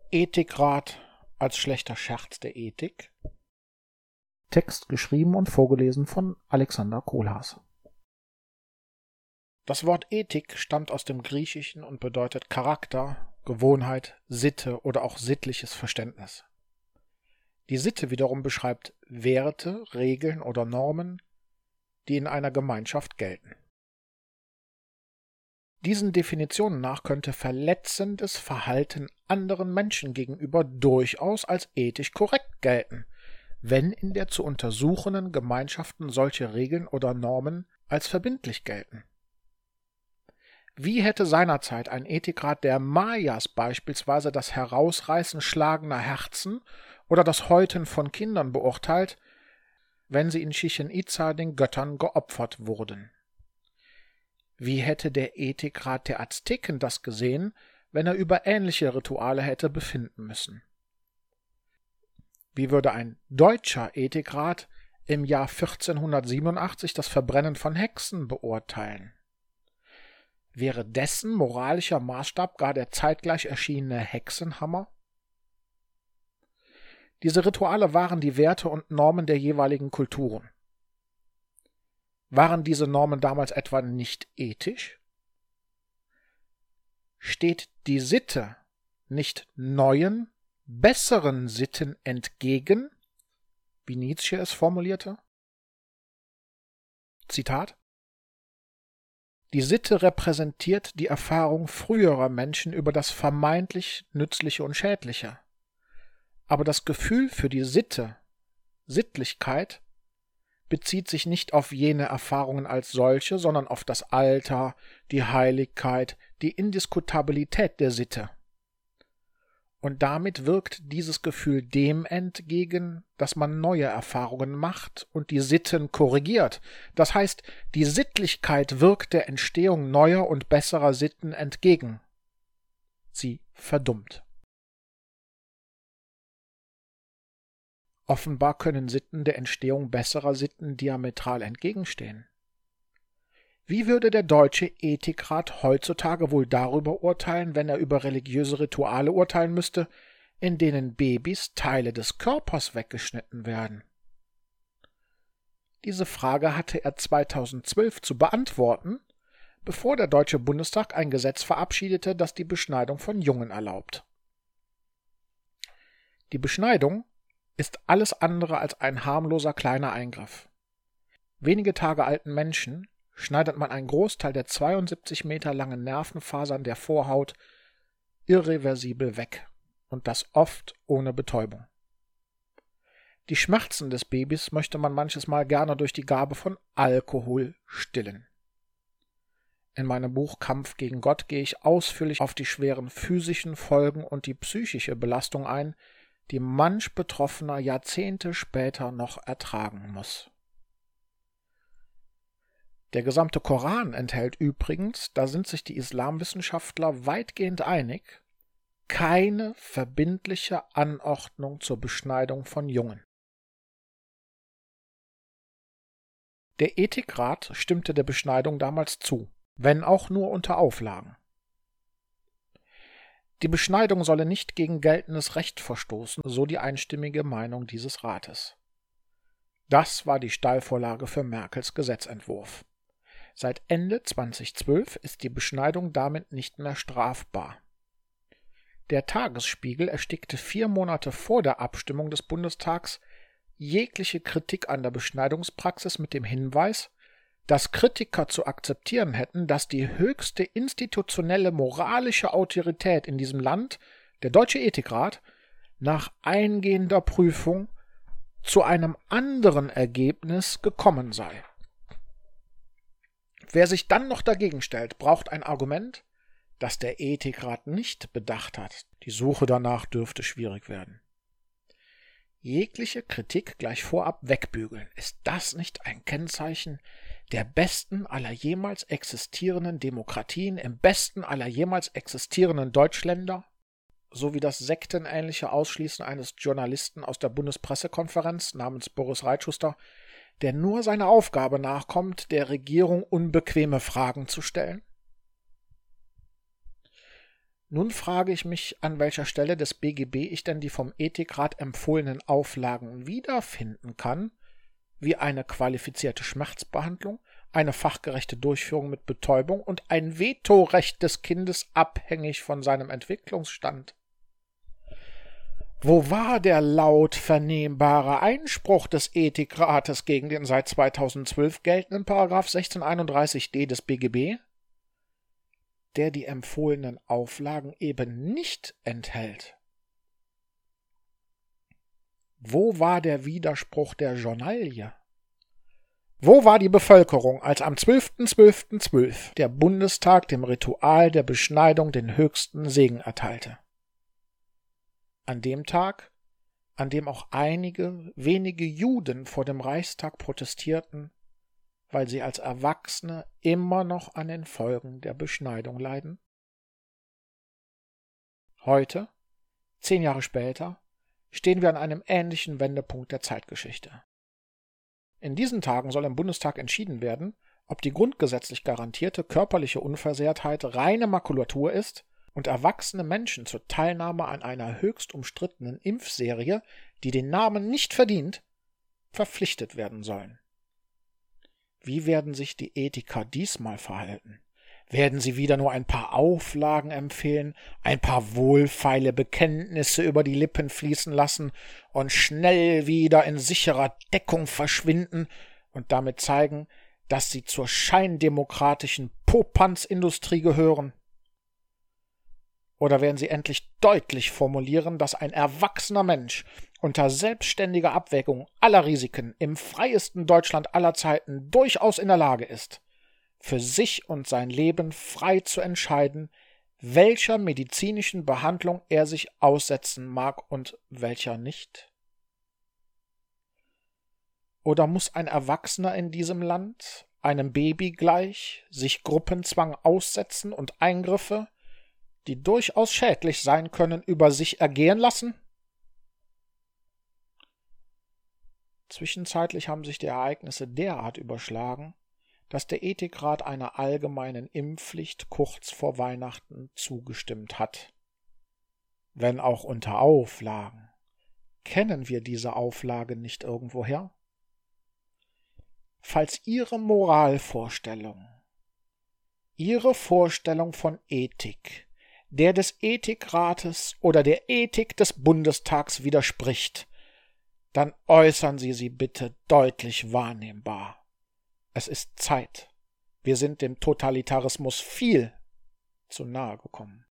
Ethikrat als schlechter Scherz der Ethik. Text geschrieben und vorgelesen von Alexander Kohlhaas. Das Wort Ethik stammt aus dem Griechischen und bedeutet Charakter, Gewohnheit, Sitte oder auch sittliches Verständnis. Die Sitte wiederum beschreibt Werte, Regeln oder Normen, die in einer Gemeinschaft gelten. Diesen Definitionen nach könnte verletzendes Verhalten anderen Menschen gegenüber durchaus als ethisch korrekt gelten, wenn in der zu untersuchenden Gemeinschaften solche Regeln oder Normen als verbindlich gelten. Wie hätte seinerzeit ein Ethikrat der Mayas beispielsweise das Herausreißen schlagender Herzen oder das Häuten von Kindern beurteilt, wenn sie in Chichén Itzá den Göttern geopfert wurden? Wie hätte der Ethikrat der Azteken das gesehen, wenn er über ähnliche Rituale hätte befinden müssen? Wie würde ein deutscher Ethikrat im Jahr 1487 das Verbrennen von Hexen beurteilen? Wäre dessen moralischer Maßstab gar der zeitgleich erschienene Hexenhammer? Diese Rituale waren die Werte und Normen der jeweiligen Kulturen. Waren diese Normen damals etwa nicht ethisch? Steht die Sitte nicht neuen, besseren Sitten entgegen, wie Nietzsche es formulierte? Zitat: Die Sitte repräsentiert die Erfahrung früherer Menschen über das vermeintlich Nützliche und Schädliche. Aber das Gefühl für die Sitte, Sittlichkeit, bezieht sich nicht auf jene Erfahrungen als solche, sondern auf das Alter, die Heiligkeit, die Indiskutabilität der Sitte. Und damit wirkt dieses Gefühl dem entgegen, dass man neue Erfahrungen macht und die Sitten korrigiert. Das heißt, die Sittlichkeit wirkt der Entstehung neuer und besserer Sitten entgegen. Sie verdummt. Offenbar können Sitten der Entstehung besserer Sitten diametral entgegenstehen. Wie würde der deutsche Ethikrat heutzutage wohl darüber urteilen, wenn er über religiöse Rituale urteilen müsste, in denen Babys Teile des Körpers weggeschnitten werden? Diese Frage hatte er 2012 zu beantworten, bevor der Deutsche Bundestag ein Gesetz verabschiedete, das die Beschneidung von Jungen erlaubt. Die Beschneidung ist alles andere als ein harmloser kleiner Eingriff. Wenige Tage alten Menschen schneidet man einen Großteil der 72 Meter langen Nervenfasern der Vorhaut irreversibel weg, und das oft ohne Betäubung. Die Schmerzen des Babys möchte man manches Mal gerne durch die Gabe von Alkohol stillen. In meinem Buch Kampf gegen Gott gehe ich ausführlich auf die schweren physischen Folgen und die psychische Belastung ein, die manch Betroffener Jahrzehnte später noch ertragen muss. Der gesamte Koran enthält übrigens, da sind sich die Islamwissenschaftler weitgehend einig, keine verbindliche Anordnung zur Beschneidung von Jungen. Der Ethikrat stimmte der Beschneidung damals zu, wenn auch nur unter Auflagen. Die Beschneidung solle nicht gegen geltendes Recht verstoßen, so die einstimmige Meinung dieses Rates. Das war die Steilvorlage für Merkels Gesetzentwurf. Seit Ende 2012 ist die Beschneidung damit nicht mehr strafbar. Der Tagesspiegel erstickte 4 Monate vor der Abstimmung des Bundestags jegliche Kritik an der Beschneidungspraxis mit dem Hinweis, dass Kritiker zu akzeptieren hätten, dass die höchste institutionelle moralische Autorität in diesem Land, der Deutsche Ethikrat, nach eingehender Prüfung zu einem anderen Ergebnis gekommen sei. Wer sich dann noch dagegen stellt, braucht ein Argument, das der Ethikrat nicht bedacht hat. Die Suche danach dürfte schwierig werden. Jegliche Kritik gleich vorab wegbügeln. Ist das nicht ein Kennzeichen der besten aller jemals existierenden Demokratien, im besten aller jemals existierenden Deutschländer? So wie das sektenähnliche Ausschließen eines Journalisten aus der Bundespressekonferenz namens Boris Reitschuster, der nur seiner Aufgabe nachkommt, der Regierung unbequeme Fragen zu stellen? Nun frage ich mich, an welcher Stelle des BGB ich denn die vom Ethikrat empfohlenen Auflagen wiederfinden kann, wie eine qualifizierte Schmerzbehandlung, eine fachgerechte Durchführung mit Betäubung und ein Vetorecht des Kindes abhängig von seinem Entwicklungsstand. Wo war der laut vernehmbare Einspruch des Ethikrates gegen den seit 2012 geltenden § 1631d des BGB, der die empfohlenen Auflagen eben nicht enthält? Wo war der Widerspruch der Journalie? Wo war die Bevölkerung, als am 12.12.12 der Bundestag dem Ritual der Beschneidung den höchsten Segen erteilte? An dem Tag, an dem auch einige wenige Juden vor dem Reichstag protestierten, weil sie als Erwachsene immer noch an den Folgen der Beschneidung leiden? Heute, 10 Jahre später, stehen wir an einem ähnlichen Wendepunkt der Zeitgeschichte. In diesen Tagen soll im Bundestag entschieden werden, ob die grundgesetzlich garantierte körperliche Unversehrtheit reine Makulatur ist und erwachsene Menschen zur Teilnahme an einer höchst umstrittenen Impfserie, die den Namen nicht verdient, verpflichtet werden sollen. Wie werden sich die Ethiker diesmal verhalten? Werden sie wieder nur ein paar Auflagen empfehlen, ein paar wohlfeile Bekenntnisse über die Lippen fließen lassen und schnell wieder in sicherer Deckung verschwinden und damit zeigen, dass sie zur scheindemokratischen Popanzindustrie gehören? Oder werden sie endlich deutlich formulieren, dass ein erwachsener Mensch unter selbstständiger Abwägung aller Risiken im freiesten Deutschland aller Zeiten durchaus in der Lage ist, für sich und sein Leben frei zu entscheiden, welcher medizinischen Behandlung er sich aussetzen mag und welcher nicht? Oder muss ein Erwachsener in diesem Land, einem Baby gleich, sich Gruppenzwang aussetzen und Eingriffe, die durchaus schädlich sein können, über sich ergehen lassen? Zwischenzeitlich haben sich die Ereignisse derart überschlagen, dass der Ethikrat einer allgemeinen Impfpflicht kurz vor Weihnachten zugestimmt hat. Wenn auch unter Auflagen. Kennen wir diese Auflagen nicht irgendwoher? Falls Ihre Moralvorstellung, Ihre Vorstellung von Ethik, der des Ethikrates oder der Ethik des Bundestags widerspricht, dann äußern Sie sie bitte deutlich wahrnehmbar. Es ist Zeit. Wir sind dem Totalitarismus viel zu nahe gekommen.